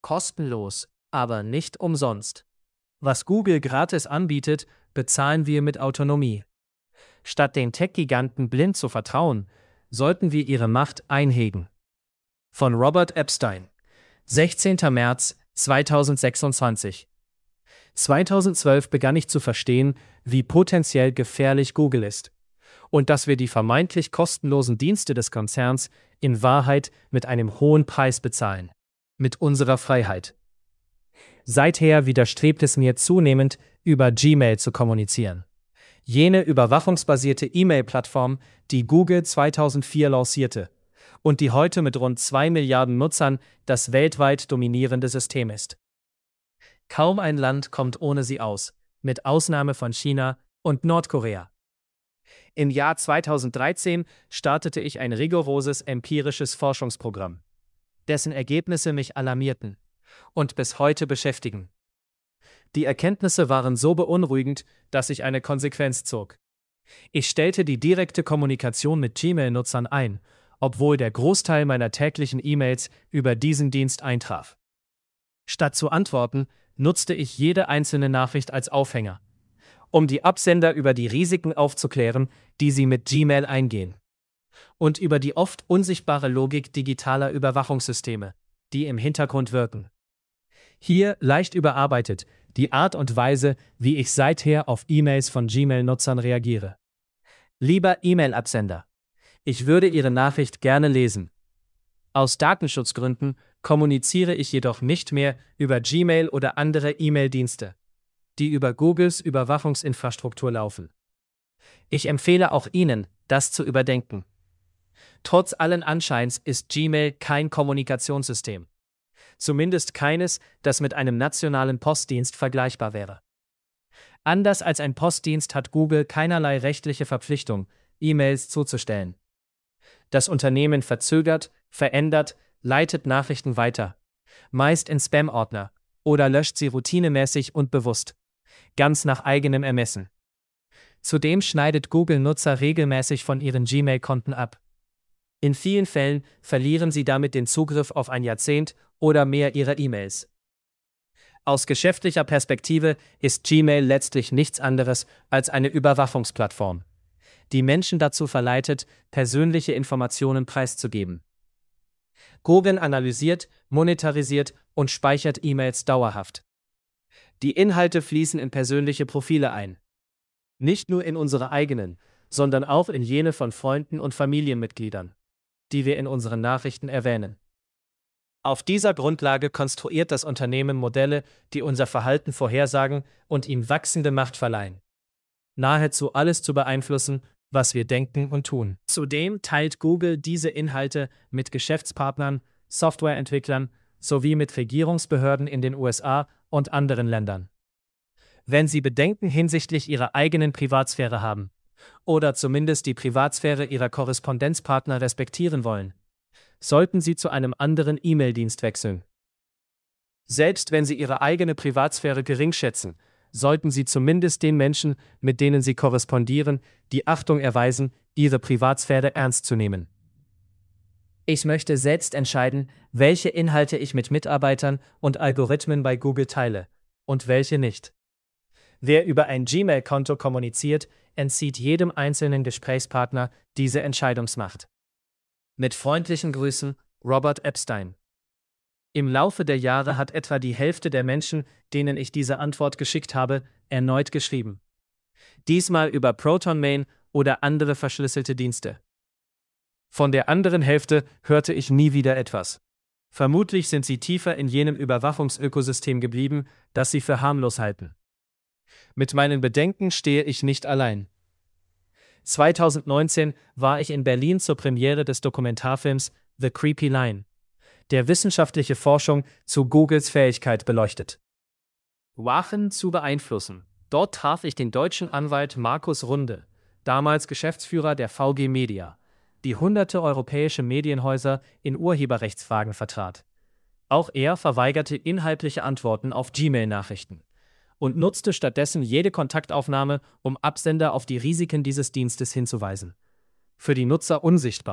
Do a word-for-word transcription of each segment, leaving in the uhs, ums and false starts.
Kostenlos, aber nicht umsonst. Was Google gratis anbietet, bezahlen wir mit Autonomie. Statt den Tech-Giganten blind zu vertrauen, sollten wir ihre Macht einhegen. Von Robert Epstein, sechzehnter März zweitausendsechsundzwanzig. zweitausendzwölf begann ich zu verstehen, wie potenziell gefährlich Google ist und dass wir die vermeintlich kostenlosen Dienste des Konzerns in Wahrheit mit einem hohen Preis bezahlen. Mit unserer Freiheit. Seither widerstrebt es mir zunehmend, über Gmail zu kommunizieren. Jene überwachungsbasierte E-Mail-Plattform, die Google zweitausendvier lancierte und die heute mit rund zwei Milliarden Nutzern das weltweit dominierende System ist. Kaum ein Land kommt ohne sie aus, mit Ausnahme von China und Nordkorea. Im Jahr zweitausenddreizehn startete ich ein rigoroses empirisches Forschungsprogramm, dessen Ergebnisse mich alarmierten und bis heute beschäftigen. Die Erkenntnisse waren so beunruhigend, dass ich eine Konsequenz zog. Ich stellte die direkte Kommunikation mit Gmail-Nutzern ein, obwohl der Großteil meiner täglichen E-Mails über diesen Dienst eintraf. Statt zu antworten, nutzte ich jede einzelne Nachricht als Aufhänger, um die Absender über die Risiken aufzuklären, die sie mit Gmail eingehen. Und über die oft unsichtbare Logik digitaler Überwachungssysteme, die im Hintergrund wirken. Hier, leicht überarbeitet, die Art und Weise, wie ich seither auf E-Mails von Gmail-Nutzern reagiere. Lieber E-Mail-Absender, ich würde Ihre Nachricht gerne lesen. Aus Datenschutzgründen kommuniziere ich jedoch nicht mehr über Gmail oder andere E-Mail-Dienste, die über Googles Überwachungsinfrastruktur laufen. Ich empfehle auch Ihnen, das zu überdenken. Trotz allen Anscheins ist Gmail kein Kommunikationssystem. Zumindest keines, das mit einem nationalen Postdienst vergleichbar wäre. Anders als ein Postdienst hat Google keinerlei rechtliche Verpflichtung, E-Mails zuzustellen. Das Unternehmen verzögert, verändert, leitet Nachrichten weiter, meist in Spam-Ordner, oder löscht sie routinemäßig und bewusst, ganz nach eigenem Ermessen. Zudem schneidet Google Nutzer regelmäßig von ihren Gmail-Konten ab. In vielen Fällen verlieren sie damit den Zugriff auf ein Jahrzehnt oder mehr ihrer E-Mails. Aus geschäftlicher Perspektive ist Gmail letztlich nichts anderes als eine Überwachungsplattform, die Menschen dazu verleitet, persönliche Informationen preiszugeben. Google analysiert, monetarisiert und speichert E-Mails dauerhaft. Die Inhalte fließen in persönliche Profile ein. Nicht nur in unsere eigenen, sondern auch in jene von Freunden und Familienmitgliedern, die wir in unseren Nachrichten erwähnen. Auf dieser Grundlage konstruiert das Unternehmen Modelle, die unser Verhalten vorhersagen und ihm wachsende Macht verleihen, nahezu alles zu beeinflussen, was wir denken und tun. Zudem teilt Google diese Inhalte mit Geschäftspartnern, Softwareentwicklern sowie mit Regierungsbehörden in den U S A und anderen Ländern. Wenn Sie Bedenken hinsichtlich Ihrer eigenen Privatsphäre haben oder zumindest die Privatsphäre Ihrer Korrespondenzpartner respektieren wollen, sollten Sie zu einem anderen E-Mail-Dienst wechseln. Selbst wenn Sie Ihre eigene Privatsphäre gering schätzen, sollten Sie zumindest den Menschen, mit denen Sie korrespondieren, die Achtung erweisen, Ihre Privatsphäre ernst zu nehmen. Ich möchte selbst entscheiden, welche Inhalte ich mit Mitarbeitern und Algorithmen bei Google teile und welche nicht. Wer über ein Gmail-Konto kommuniziert, entzieht jedem einzelnen Gesprächspartner diese Entscheidungsmacht. Mit freundlichen Grüßen, Robert Epstein. Im Laufe der Jahre hat etwa die Hälfte der Menschen, denen ich diese Antwort geschickt habe, erneut geschrieben. Diesmal über ProtonMail oder andere verschlüsselte Dienste. Von der anderen Hälfte hörte ich nie wieder etwas. Vermutlich sind sie tiefer in jenem Überwachungsökosystem geblieben, das sie für harmlos halten. Mit meinen Bedenken stehe ich nicht allein. zweitausendneunzehn war ich in Berlin zur Premiere des Dokumentarfilms The Creepy Line, der wissenschaftliche Forschung zu Googles Fähigkeit beleuchtet. Wachen zu beeinflussen. Dort traf ich den deutschen Anwalt Markus Runde, damals Geschäftsführer der V G Media, die hunderte europäische Medienhäuser in Urheberrechtsfragen vertrat. Auch er verweigerte inhaltliche Antworten auf Gmail-Nachrichten und nutzte stattdessen jede Kontaktaufnahme, um Absender auf die Risiken dieses Dienstes hinzuweisen. Für die Nutzer unsichtbar,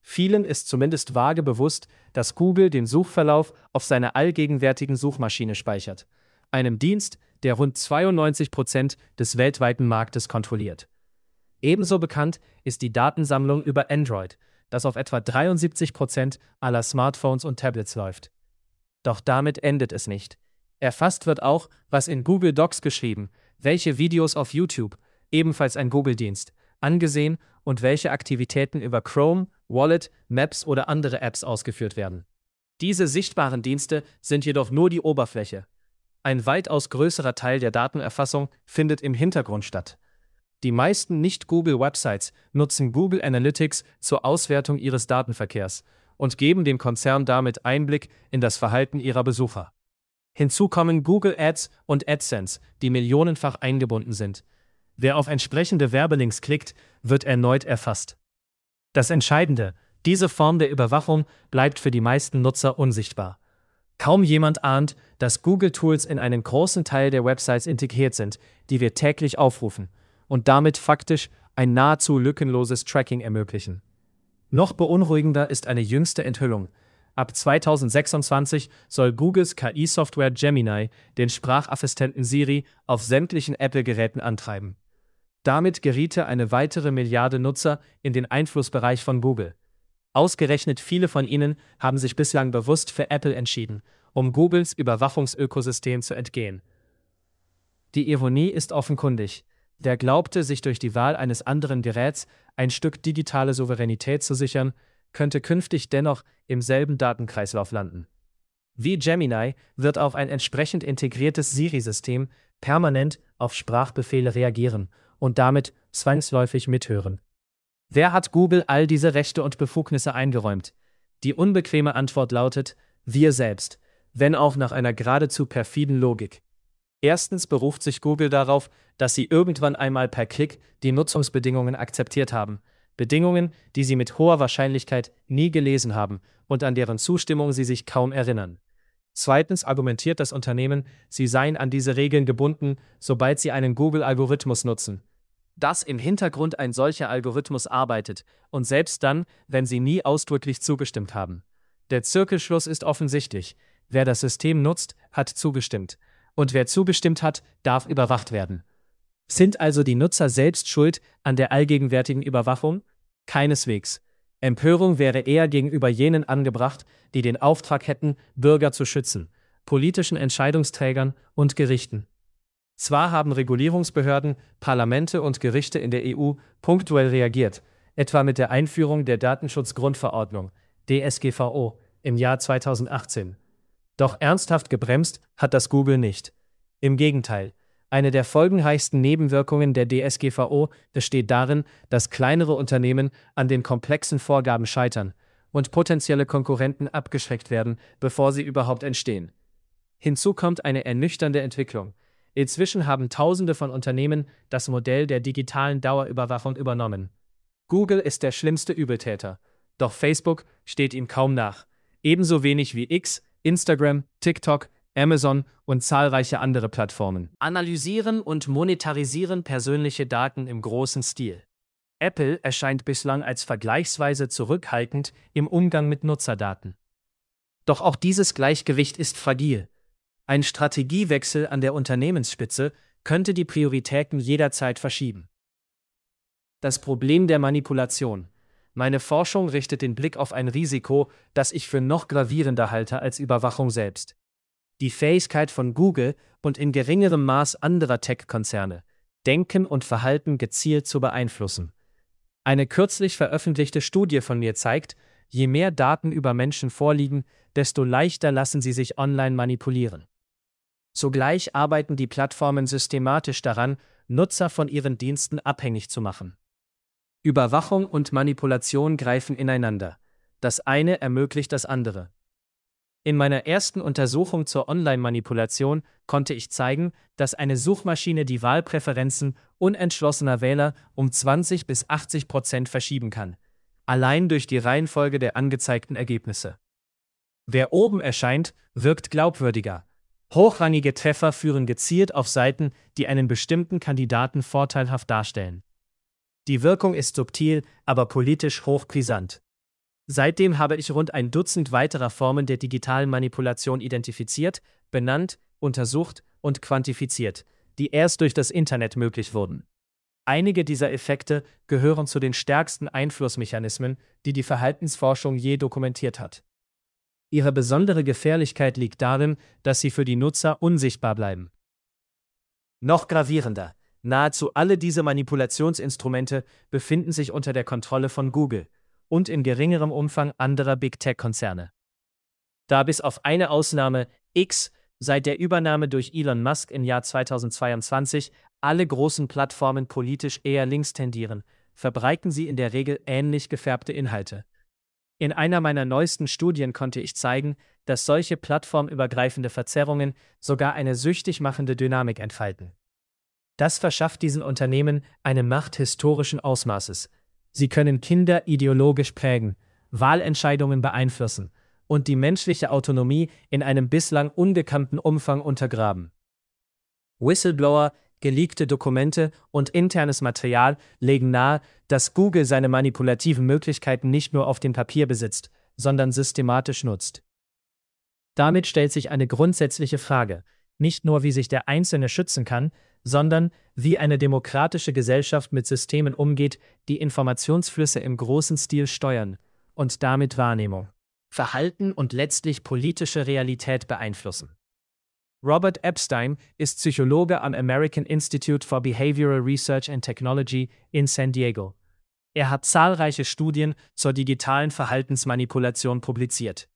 Vielen ist zumindest vage bewusst, dass Google den Suchverlauf auf seiner allgegenwärtigen Suchmaschine speichert, einem Dienst, der rund zweiundneunzig Prozent des weltweiten Marktes kontrolliert. Ebenso bekannt ist die Datensammlung über Android, das auf etwa dreiundsiebzig Prozent aller Smartphones und Tablets läuft. Doch damit endet es nicht. Erfasst wird auch, was in Google Docs geschrieben, welche Videos auf YouTube, ebenfalls ein Google-Dienst, angesehen und welche Aktivitäten über Chrome, Wallet, Maps oder andere Apps ausgeführt werden. Diese sichtbaren Dienste sind jedoch nur die Oberfläche. Ein weitaus größerer Teil der Datenerfassung findet im Hintergrund statt. Die meisten Nicht-Google-Websites nutzen Google Analytics zur Auswertung ihres Datenverkehrs und geben dem Konzern damit Einblick in das Verhalten ihrer Besucher. Hinzu kommen Google Ads und AdSense, die millionenfach eingebunden sind. Wer auf entsprechende Werbelinks klickt, wird erneut erfasst. Das Entscheidende: Diese Form der Überwachung bleibt für die meisten Nutzer unsichtbar. Kaum jemand ahnt, dass Google-Tools in einen großen Teil der Websites integriert sind, die wir täglich aufrufen, und damit faktisch ein nahezu lückenloses Tracking ermöglichen. Noch beunruhigender ist eine jüngste Enthüllung. Ab zweitausendsechsundzwanzig soll Googles K I-Software Gemini den Sprachassistenten Siri auf sämtlichen Apple-Geräten antreiben. Damit geriete eine weitere Milliarde Nutzer in den Einflussbereich von Google. Ausgerechnet viele von ihnen haben sich bislang bewusst für Apple entschieden, um Googles Überwachungsökosystem zu entgehen. Die Ironie ist offenkundig. Der glaubte, sich durch die Wahl eines anderen Geräts ein Stück digitale Souveränität zu sichern, könnte künftig dennoch im selben Datenkreislauf landen. Wie Gemini wird auch ein entsprechend integriertes Siri-System permanent auf Sprachbefehle reagieren und damit zwangsläufig mithören. Wer hat Google all diese Rechte und Befugnisse eingeräumt? Die unbequeme Antwort lautet: wir selbst, wenn auch nach einer geradezu perfiden Logik. Erstens beruft sich Google darauf, dass sie irgendwann einmal per Klick die Nutzungsbedingungen akzeptiert haben. Bedingungen, die sie mit hoher Wahrscheinlichkeit nie gelesen haben und an deren Zustimmung sie sich kaum erinnern. Zweitens argumentiert das Unternehmen, sie seien an diese Regeln gebunden, sobald sie einen Google-Algorithmus nutzen. Dass im Hintergrund ein solcher Algorithmus arbeitet und selbst dann, wenn sie nie ausdrücklich zugestimmt haben. Der Zirkelschluss ist offensichtlich: Wer das System nutzt, hat zugestimmt. Und wer zugestimmt hat, darf überwacht werden. Sind also die Nutzer selbst schuld an der allgegenwärtigen Überwachung? Keineswegs. Empörung wäre eher gegenüber jenen angebracht, die den Auftrag hätten, Bürger zu schützen, politischen Entscheidungsträgern und Gerichten. Zwar haben Regulierungsbehörden, Parlamente und Gerichte in der E U punktuell reagiert, etwa mit der Einführung der Datenschutzgrundverordnung, D S G V O, im Jahr zweitausendachtzehn. Doch ernsthaft gebremst hat das Google nicht. Im Gegenteil, eine der folgenreichsten Nebenwirkungen der D S G V O besteht darin, dass kleinere Unternehmen an den komplexen Vorgaben scheitern und potenzielle Konkurrenten abgeschreckt werden, bevor sie überhaupt entstehen. Hinzu kommt eine ernüchternde Entwicklung. Inzwischen haben Tausende von Unternehmen das Modell der digitalen Dauerüberwachung übernommen. Google ist der schlimmste Übeltäter, doch Facebook steht ihm kaum nach. Ebenso wenig wie X, Instagram, TikTok, Amazon und zahlreiche andere Plattformen analysieren und monetarisieren persönliche Daten im großen Stil. Apple erscheint bislang als vergleichsweise zurückhaltend im Umgang mit Nutzerdaten. Doch auch dieses Gleichgewicht ist fragil. Ein Strategiewechsel an der Unternehmensspitze könnte die Prioritäten jederzeit verschieben. Das Problem der Manipulation. Meine Forschung richtet den Blick auf ein Risiko, das ich für noch gravierender halte als Überwachung selbst. Die Fähigkeit von Google und in geringerem Maß anderer Tech-Konzerne, Denken und Verhalten gezielt zu beeinflussen. Eine kürzlich veröffentlichte Studie von mir zeigt, je mehr Daten über Menschen vorliegen, desto leichter lassen sie sich online manipulieren. Zugleich arbeiten die Plattformen systematisch daran, Nutzer von ihren Diensten abhängig zu machen. Überwachung und Manipulation greifen ineinander. Das eine ermöglicht das andere. In meiner ersten Untersuchung zur Online-Manipulation konnte ich zeigen, dass eine Suchmaschine die Wahlpräferenzen unentschlossener Wähler um zwanzig bis achtzig Prozent verschieben kann, allein durch die Reihenfolge der angezeigten Ergebnisse. Wer oben erscheint, wirkt glaubwürdiger. Hochrangige Treffer führen gezielt auf Seiten, die einen bestimmten Kandidaten vorteilhaft darstellen. Die Wirkung ist subtil, aber politisch hochbrisant. Seitdem habe ich rund ein Dutzend weiterer Formen der digitalen Manipulation identifiziert, benannt, untersucht und quantifiziert, die erst durch das Internet möglich wurden. Einige dieser Effekte gehören zu den stärksten Einflussmechanismen, die die Verhaltensforschung je dokumentiert hat. Ihre besondere Gefährlichkeit liegt darin, dass sie für die Nutzer unsichtbar bleiben. Noch gravierender: Nahezu alle diese Manipulationsinstrumente befinden sich unter der Kontrolle von Google und in geringerem Umfang anderer Big-Tech-Konzerne. Da bis auf eine Ausnahme, X, seit der Übernahme durch Elon Musk im Jahr zweitausendzweiundzwanzig alle großen Plattformen politisch eher links tendieren, verbreiten sie in der Regel ähnlich gefärbte Inhalte. In einer meiner neuesten Studien konnte ich zeigen, dass solche plattformübergreifende Verzerrungen sogar eine süchtig machende Dynamik entfalten. Das verschafft diesen Unternehmen eine Macht historischen Ausmaßes. Sie können Kinder ideologisch prägen, Wahlentscheidungen beeinflussen und die menschliche Autonomie in einem bislang ungekannten Umfang untergraben. Whistleblower, geleakte Dokumente und internes Material legen nahe, dass Google seine manipulativen Möglichkeiten nicht nur auf dem Papier besitzt, sondern systematisch nutzt. Damit stellt sich eine grundsätzliche Frage, nicht nur wie sich der Einzelne schützen kann, sondern wie eine demokratische Gesellschaft mit Systemen umgeht, die Informationsflüsse im großen Stil steuern und damit Wahrnehmung, Verhalten und letztlich politische Realität beeinflussen. Robert Epstein ist Psychologe am American Institute for Behavioral Research and Technology in San Diego. Er hat zahlreiche Studien zur digitalen Verhaltensmanipulation publiziert.